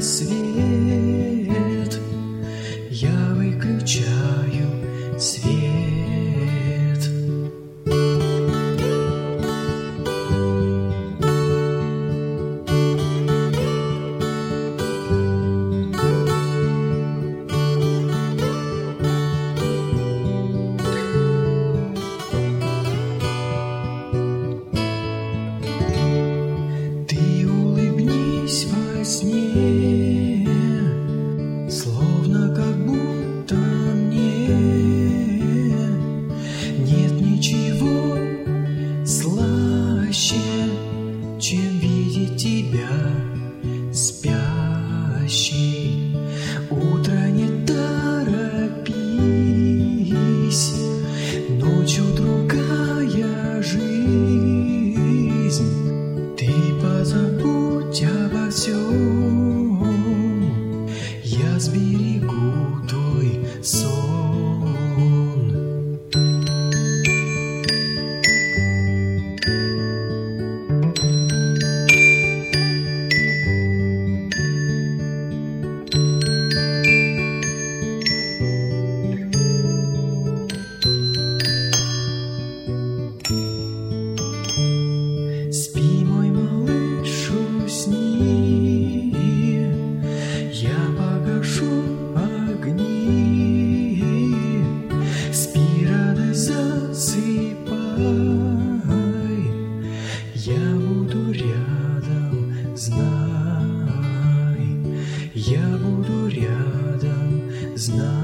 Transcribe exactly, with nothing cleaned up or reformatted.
рассвет, я выключаю свет. Во сне, словно как будто мне нет ничего слаще, чем видеть тебя спящей. Утро не торопись, ночью другая жизнь. Ты позабудь обо всем, я сберегу твой сон. Спи, мой малыш, усни, я погашу огни. Спи, радость, засыпай, я буду рядом, знай, я буду рядом, знай.